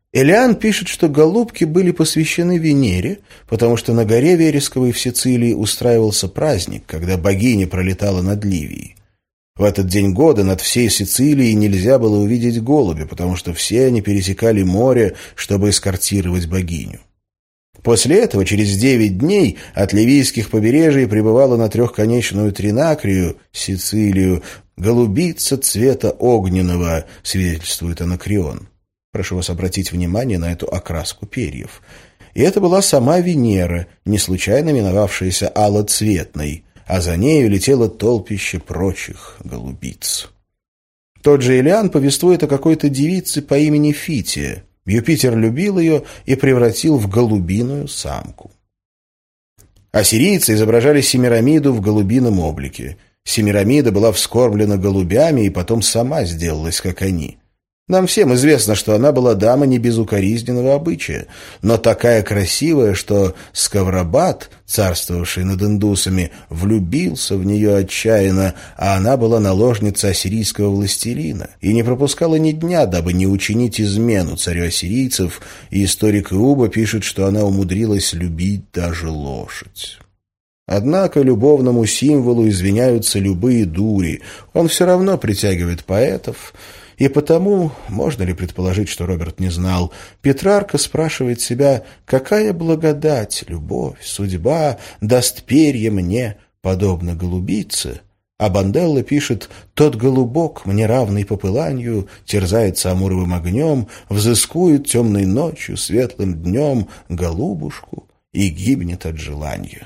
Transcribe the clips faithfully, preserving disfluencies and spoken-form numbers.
Элиан пишет, что голубки были посвящены Венере, потому что на горе Вересковой в Сицилии устраивался праздник, когда богиня пролетала над Ливией. В этот день года над всей Сицилией нельзя было увидеть голубя, потому что все они пересекали море, чтобы эскортировать богиню. После этого, через девять дней, от ливийских побережий прибывала на трехконечную Тринакрию, Сицилию, голубица цвета огненного, свидетельствует Анакреон. Прошу вас обратить внимание на эту окраску перьев. И это была сама Венера, не случайно именовавшаяся алоцветной, а за нею летело толпище прочих голубиц. Тот же Элиан повествует о какой-то девице по имени Фития. Юпитер любил ее и превратил в голубиную самку. Ассирийцы изображали Семирамиду в голубином облике. Семирамида была вскормлена голубями и потом сама сделалась, как они. Нам всем известно, что она была дама не без укоризненного обычая, но такая красивая, что Скаврабат, царствовавший над индусами, влюбился в нее отчаянно, а она была наложницей ассирийского властелина и не пропускала ни дня, дабы не учинить измену царю ассирийцев, и историк Иуба пишет, что она умудрилась любить даже лошадь. Однако любовному символу извиняются любые дури, он все равно притягивает поэтов. И потому, можно ли предположить, что Роберт не знал, Петрарка спрашивает себя, какая благодать, любовь, судьба даст перья мне, подобно голубице, а Банделла пишет «Тот голубок, мне равный по пыланию, терзается амуровым огнем, взыскует темной ночью, светлым днем голубушку и гибнет от желания».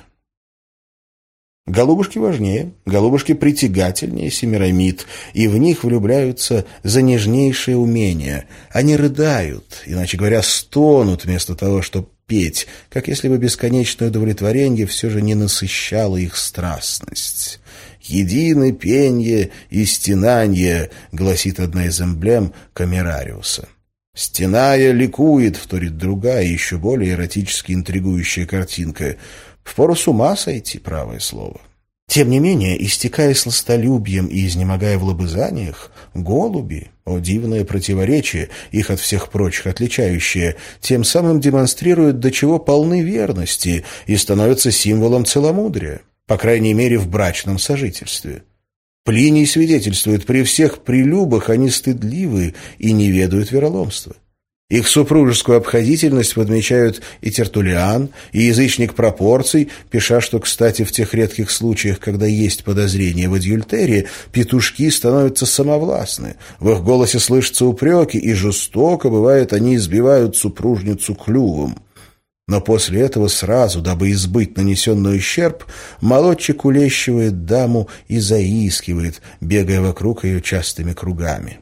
Голубушки важнее, голубушки притягательнее Семирамид, и в них влюбляются за нежнейшее умение. Они рыдают, иначе говоря, стонут вместо того, чтобы петь, как если бы бесконечное удовлетворение все же не насыщало их страстность. «Едины пенье и стенанье», — гласит одна из эмблем Камерариуса. «Стеная ликует», — вторит другая, еще более эротически интригующая картинка. Впору с ума сойти, правое слово. Тем не менее, истекая сластолюбием и изнемогая в лобызаниях, голуби, о дивное противоречие, их от всех прочих отличающее, тем самым демонстрируют, до чего полны верности и становятся символом целомудрия, по крайней мере в брачном сожительстве. Плиний свидетельствует, при всех прелюбах они стыдливы и не ведают вероломства. Их супружескую обходительность подмечают и Тертуллиан, и язычник пропорций, пиша, что, кстати, в тех редких случаях, когда есть подозрение в адюльтерии, петушки становятся самовластны, в их голосе слышатся упреки, и жестоко, бывает, они избивают супружницу клювом. Но после этого сразу, дабы избыть нанесенный ущерб, молодчик улещивает даму и заискивает, бегая вокруг ее частыми кругами.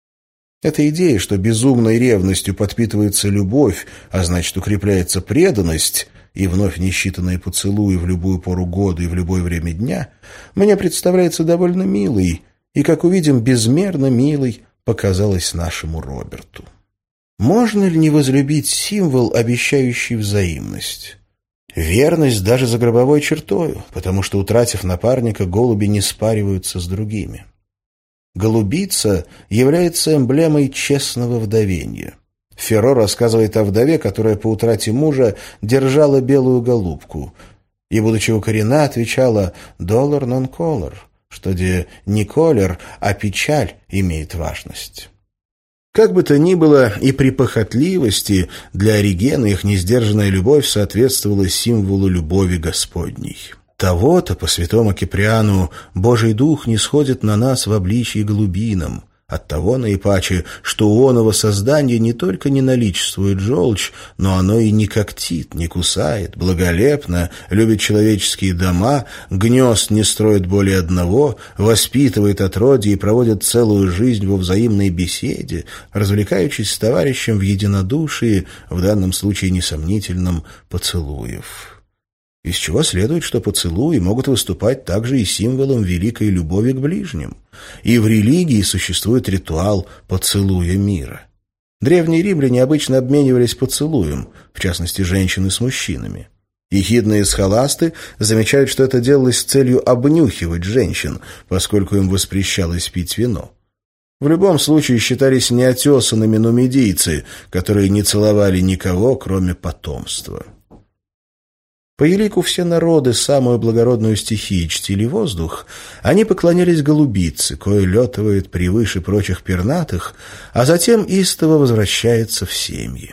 Эта идея, что безумной ревностью подпитывается любовь, а значит укрепляется преданность, и вновь несчитанные поцелуи в любую пору года и в любое время дня, мне представляется довольно милой, и, как увидим, безмерно милой показалась нашему Роберту. Можно ли не возлюбить символ, обещающий взаимность? Верность даже за гробовой чертою, потому что, утратив напарника, голуби не спариваются с другими. Голубица является эмблемой честного вдовенья. Ферро рассказывает о вдове, которая по утрате мужа держала белую голубку, и, будучи укорена, отвечала «доллар нон колор», что где не колер, а печаль имеет важность. Как бы то ни было, и при похотливости для Оригена их несдержанная любовь соответствовала символу любови Господней. Того-то, по святому Киприану, Божий Дух не сходит на нас в обличии голубином. Оттого наипаче, что у оного создания не только не наличествует желчь, но оно и не когтит, не кусает, благолепно, любит человеческие дома, гнезд не строит более одного, воспитывает отродье и проводит целую жизнь во взаимной беседе, развлекаючись с товарищем в единодушии, в данном случае несомнительном, поцелуев. Из чего следует, что поцелуи могут выступать также и символом великой любови к ближним. И в религии существует ритуал поцелуя мира. Древние римляне обычно обменивались поцелуем, в частности, женщины с мужчинами. Ехидные схоласты замечают, что это делалось с целью обнюхивать женщин, поскольку им воспрещалось пить вино. В любом случае считались неотесанными нумидийцы, которые не целовали никого, кроме потомства. По елику все народы самую благородную стихию чтили воздух, они поклонялись голубице, кое летывает превыше прочих пернатых, а затем истово возвращается в семьи.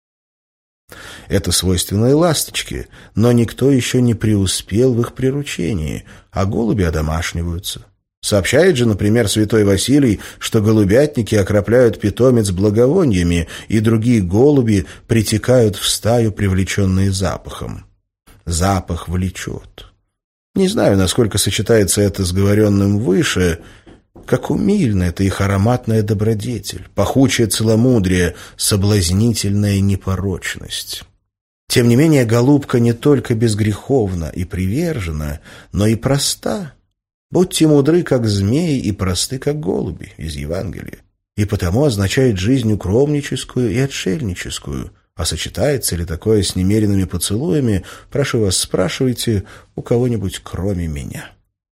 Это свойственно и ласточке, но никто еще не преуспел в их приручении, а голуби одомашниваются. Сообщает же, например, святой Василий, что голубятники окропляют питомец благовониями, и другие голуби притекают в стаю, привлеченные запахом. Запах влечет. Не знаю, насколько сочетается это с говоренным выше, как умильна эта их ароматная добродетель, пахучее целомудрие, соблазнительная непорочность. Тем не менее, голубка не только безгреховна и привержена, но и проста. Будьте мудры, как змеи, и просты, как голуби, из Евангелия. И потому означает жизнь укромническую и отшельническую. А сочетается ли такое с немеренными поцелуями, прошу вас, спрашивайте у кого-нибудь, кроме меня.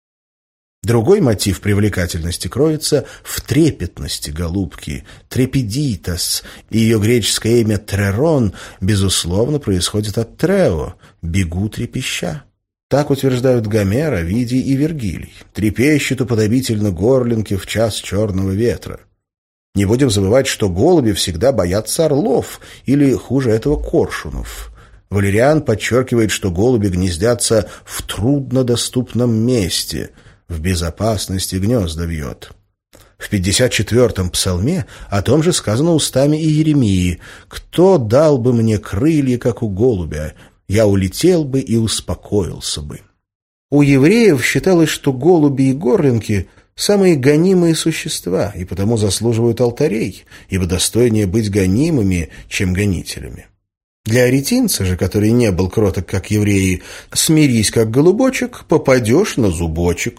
Другой мотив привлекательности кроется в трепетности голубки, трепидитас, и ее греческое имя Трерон, безусловно, происходит от трео, бегу трепеща. Так утверждают Гомер, Овидий и Вергилий. Трепещет уподобительно горлинке в час черного ветра. Не будем забывать, что голуби всегда боятся орлов, или, хуже этого, коршунов. Валериан подчеркивает, что голуби гнездятся в труднодоступном месте, в безопасности гнезда вьет. В пятьдесят четвёртом псалме о том же сказано устами и Иеремии: «Кто дал бы мне крылья, как у голубя? Я улетел бы и успокоился бы». У евреев считалось, что голуби и горлинки – самые гонимые существа, и потому заслуживают алтарей, ибо достойнее быть гонимыми, чем гонителями. Для аретинца же, который не был кроток, как евреи, «смирись, как голубочек, попадешь на зубочек».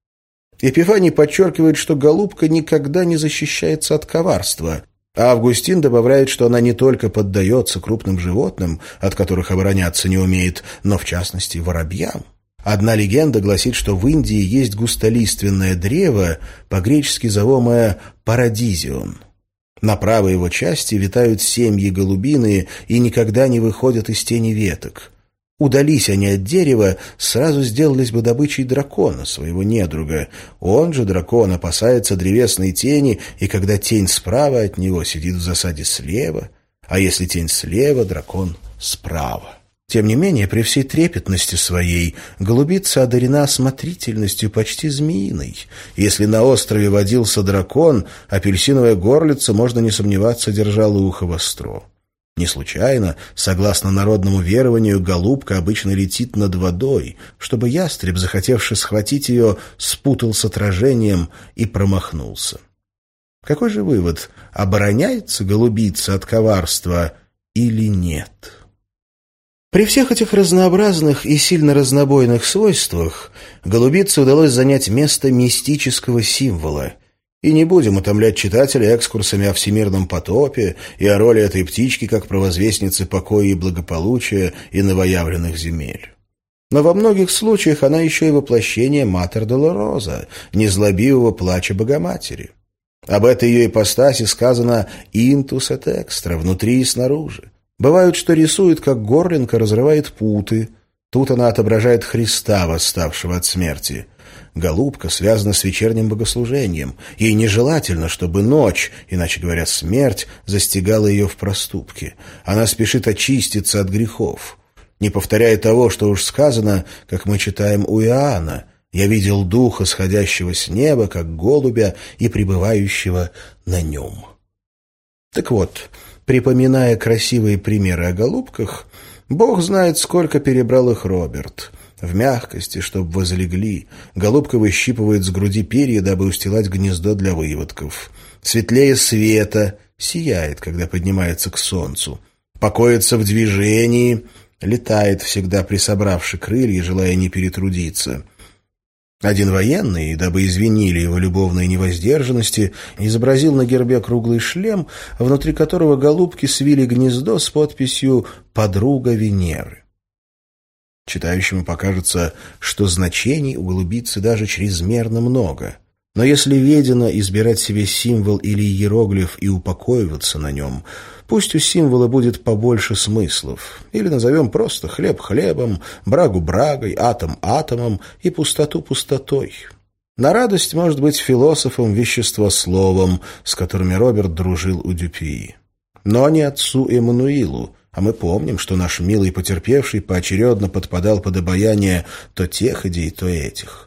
Эпифаний подчеркивает, что голубка никогда не защищается от коварства, а Августин добавляет, что она не только поддается крупным животным, от которых обороняться не умеет, но, в частности, воробьям. Одна легенда гласит, что в Индии есть густолиственное древо, по-гречески зовомое парадизион. На правой его части витают семьи голубиные и никогда не выходят из тени веток. Удались они от дерева, сразу сделались бы добычей дракона, своего недруга. Он же, дракон, опасается древесной тени, и когда тень справа от него, сидит в засаде слева, а если тень слева, дракон справа. Тем не менее, при всей трепетности своей, голубица одарена осмотрительностью почти змеиной. Если на острове водился дракон, апельсиновая горлица, можно не сомневаться, держала ухо востро. Не случайно, согласно народному верованию, голубка обычно летит над водой, чтобы ястреб, захотевший схватить ее, спутал с отражением и промахнулся. Какой же вывод? Обороняется голубица от коварства или нет? При всех этих разнообразных и сильно разнобойных свойствах голубице удалось занять место мистического символа. И не будем утомлять читателя экскурсами о всемирном потопе и о роли этой птички как провозвестницы покоя и благополучия и новоявленных земель. Но во многих случаях она еще и воплощение Матер Долороза, незлобивого плача Богоматери. Об этой ее ипостаси сказано «интус et extra», внутри и снаружи. Бывает, что рисует, как горлинка разрывает путы. Тут она отображает Христа, восставшего от смерти. Голубка связана с вечерним богослужением. Ей нежелательно, чтобы ночь, иначе говоря, смерть, застигала ее в проступке. Она спешит очиститься от грехов. Не повторяя того, что уж сказано, как мы читаем у Иоанна: «Я видел духа, сходящего с неба, как голубя, и пребывающего на нем». Так вот, припоминая красивые примеры о голубках, Бог знает, сколько перебрал их Роберт. В мягкости, чтоб возлегли, голубка выщипывает с груди перья, дабы устилать гнездо для выводков. Светлее света, сияет, когда поднимается к солнцу. Покоится в движении, летает, всегда присобравши крылья, желая не перетрудиться. Один военный, дабы извинили его любовные невоздержанности, изобразил на гербе круглый шлем, внутри которого голубки свили гнездо с подписью «Подруга Венеры». Читающему покажется, что значений у голубицы даже чрезмерно много. Но если ведено избирать себе символ или иероглиф и упокоиваться на нем, пусть у символа будет побольше смыслов, или назовем просто хлеб хлебом, брагу брагой, атом атомом и пустоту пустотой. На радость может быть философом веществословом, с которыми Роберт дружил у Дюпюи. Но не отцу Эммануилу, а мы помним, что наш милый потерпевший поочередно подпадал под обаяние то тех идей, то этих.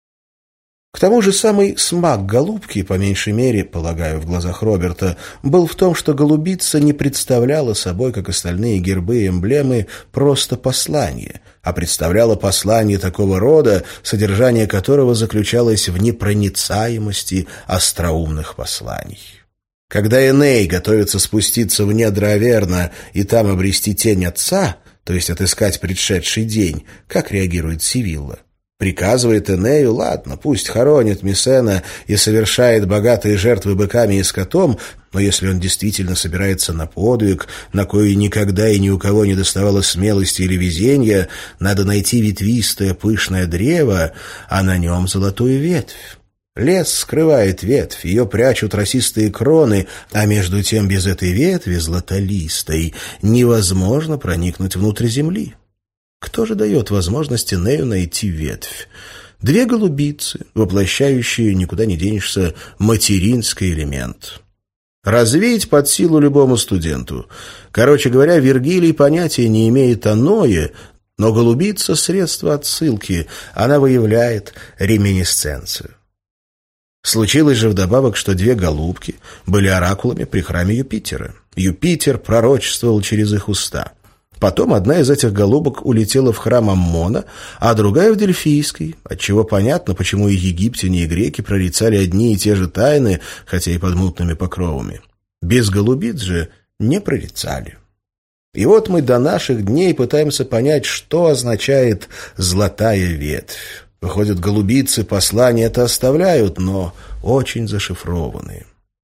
К тому же самый смак голубки, по меньшей мере, полагаю, в глазах Роберта, был в том, что голубица не представляла собой, как остальные гербы и эмблемы, просто послание, а представляла послание такого рода, содержание которого заключалось в непроницаемости остроумных посланий. Когда Эней готовится спуститься в недра Аверна и там обрести тень отца, то есть отыскать предшедший день, как реагирует Сивилла? Приказывает Энею, ладно, пусть хоронит Мессена и совершает богатые жертвы быками и скотом, но если он действительно собирается на подвиг, на кой никогда и ни у кого не доставало смелости или везения, надо найти ветвистое пышное древо, а на нем золотую ветвь. Лес скрывает ветвь, ее прячут росистые кроны, а между тем без этой ветви, златолистой, невозможно проникнуть внутрь земли. Кто же дает возможность Энею найти ветвь? Две голубицы, воплощающие, никуда не денешься, материнский элемент. Развеять под силу любому студенту. Короче говоря, Вергилий понятия не имеет о Ное, но голубица — средство отсылки, она выявляет реминисценцию. Случилось же вдобавок, что две голубки были оракулами при храме Юпитера. Юпитер пророчествовал через их уста. Потом одна из этих голубок улетела в храм Аммона, а другая в Дельфийский, отчего понятно, почему и египтяне, и греки прорицали одни и те же тайны, хотя и под мутными покровами. Без голубиц же не прорицали. И вот мы до наших дней пытаемся понять, что означает «золотая ветвь». Выходят, голубицы послания это оставляют, но очень зашифрованные.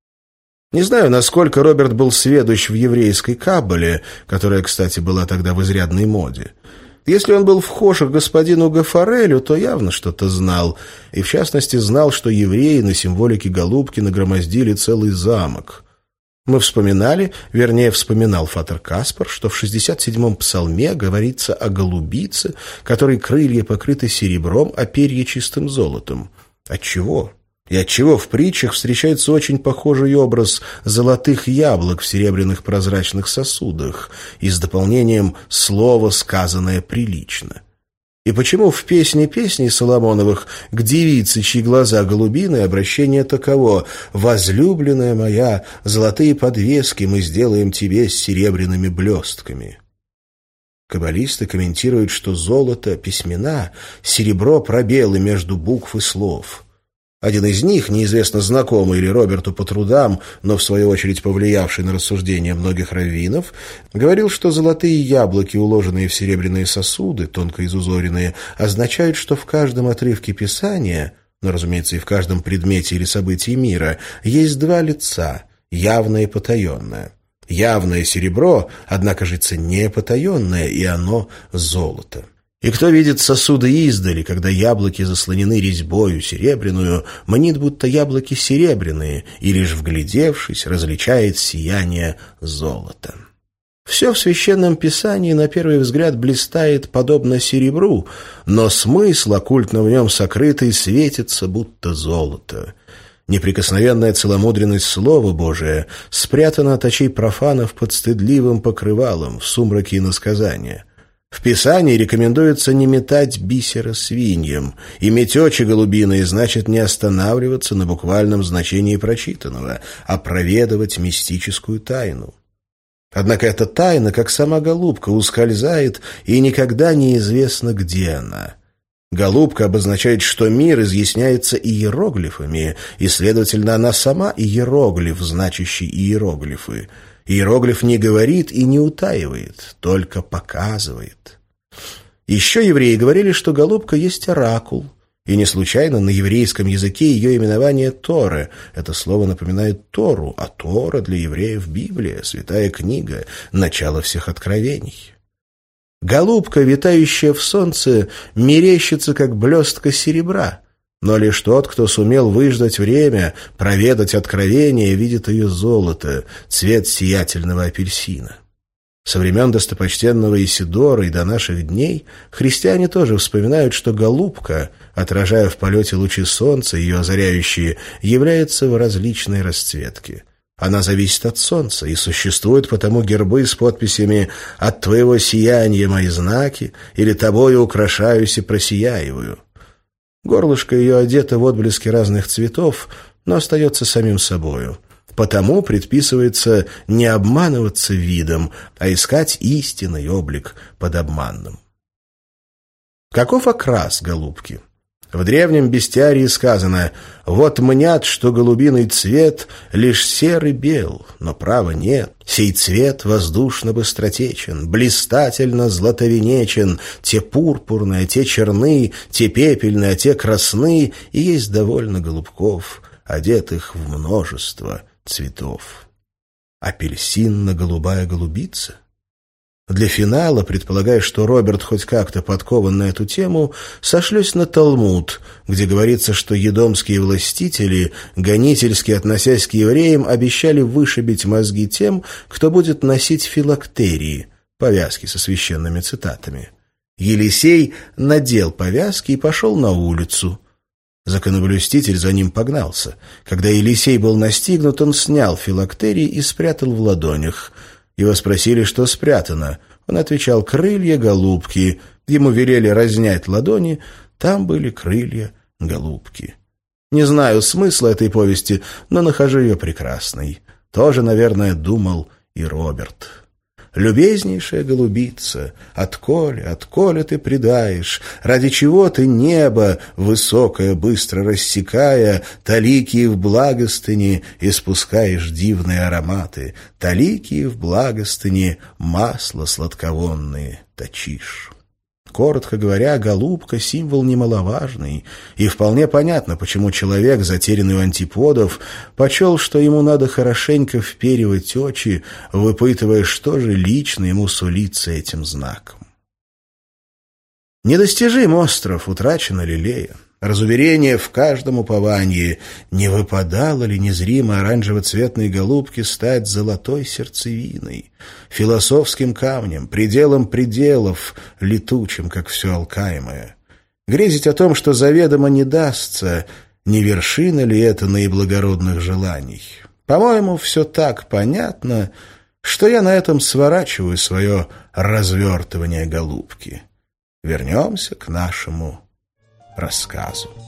Не знаю, насколько Роберт был сведущ в еврейской каббале, которая, кстати, была тогда в изрядной моде. Если он был вхож к господину Гафарелю, то явно что-то знал, и в частности знал, что евреи на символике голубки нагромоздили целый замок. Мы вспоминали, вернее, вспоминал фатер Каспар, что в шестьдесят седьмом псалме говорится о голубице, которой крылья покрыты серебром, а перья чистым золотом. Отчего? И отчего в притчах встречается очень похожий образ золотых яблок в серебряных прозрачных сосудах и с дополнением «слово, сказанное прилично». И почему в «Песне песней» Соломоновых к девице, чьи глаза голубиные, обращение таково: «Возлюбленная моя, золотые подвески мы сделаем тебе с серебряными блестками». Каббалисты комментируют, что золото — письмена, серебро — пробелы между букв и слов. Один из них, неизвестно знакомый ли Роберту по трудам, но в свою очередь повлиявший на рассуждения многих раввинов, говорил, что золотые яблоки, уложенные в серебряные сосуды, тонко изузоренные, означают, что в каждом отрывке Писания, но, разумеется, и в каждом предмете или событии мира, есть два лица — явное и потаенное. Явное серебро, однако же не потаенное, и оно золото. И кто видит сосуды издали, когда яблоки заслонены резьбою серебряную, мнит, будто яблоки серебряные, и лишь вглядевшись, различает сияние золота. Все в Священном Писании на первый взгляд блистает подобно серебру, но смысл, оккультно в нем сокрытый, светится, будто золото. Неприкосновенная целомудренность Слова Божия спрятана от очей профанов под стыдливым покрывалом в сумраке иносказания. В Писании рекомендуется не метать бисера свиньям, иметь очи голубиные значит не останавливаться на буквальном значении прочитанного, а проведывать мистическую тайну. Однако эта тайна, как сама голубка, ускользает, и никогда неизвестно, где она. Голубка обозначает, что мир изъясняется иероглифами, и, следовательно, она сама иероглиф, значащий иероглифы. Иероглиф не говорит и не утаивает, только показывает. Еще евреи говорили, что голубка есть оракул, и не случайно на еврейском языке ее именование Торы. Это слово напоминает Тору, а Тора для евреев Библия, святая книга, начало всех откровений. Голубка, витающая в солнце, мерещится, как блестка серебра, Но лишь тот, кто сумел выждать время, проведать откровение, видит ее золото, цвет сиятельного апельсина. Со времен достопочтенного Исидора и до наших дней христиане тоже вспоминают, что голубка, отражая в полете лучи солнца, ее озаряющие, является в различной расцветке. Она зависит от солнца, и существуют потому гербы с подписями «От твоего сияния мои знаки» или «Тобою украшаюсь и просияиваю». Горлышко ее одето в отблески разных цветов, но остается самим собою. Потому предписывается не обманываться видом, а искать истинный облик под обманным. Каков окрас голубки? В древнем бестиарии сказано: «Вот мнят, что голубиный цвет лишь серый бел, но права нет. Сей цвет воздушно быстротечен, блистательно златовенечен, те пурпурные, те черны, те пепельные, а те красны, и есть довольно голубков, одетых в множество цветов». Апельсинно-голубая голубица? Для финала, предполагая, что Роберт хоть как-то подкован на эту тему, сошлюсь на Талмуд, где говорится, что едомские властители, гонительски относясь к евреям, обещали вышибить мозги тем, кто будет носить филактерии, повязки со священными цитатами. Елисей надел повязки и пошел на улицу. Законоблюститель за ним погнался. Когда Елисей был настигнут, он снял филактерии и спрятал в ладонях. Его спросили, что спрятано. Он отвечал: «Крылья голубки». Ему велели разнять ладони, там были крылья голубки. Не знаю смысла этой повести, но нахожу ее прекрасной. Тоже, наверное, думал и Роберт. «Любезнейшая голубица, отколе, отколе ты предаешь, ради чего ты небо, высокое, быстро рассекая, таликии в благостыне испускаешь дивные ароматы, таликии в благостыне масло сладковонные точишь». Коротко говоря, голубка — символ немаловажный, и вполне понятно, почему человек, затерянный у антиподов, почел, что ему надо хорошенько вперивать очи, выпытывая, что же лично ему сулится этим знаком. Недостижим остров, утрачена лилея. Разуверение в каждом уповании. Не выпадало ли незримо оранжево-цветной голубке стать золотой сердцевиной, философским камнем, пределом пределов, летучим, как все алкаемое? Грезить о том, что заведомо не дастся, не вершина ли это наиблагородных желаний? По-моему, все так понятно, что я на этом сворачиваю свое развертывание голубки. Вернемся к нашему рассказу.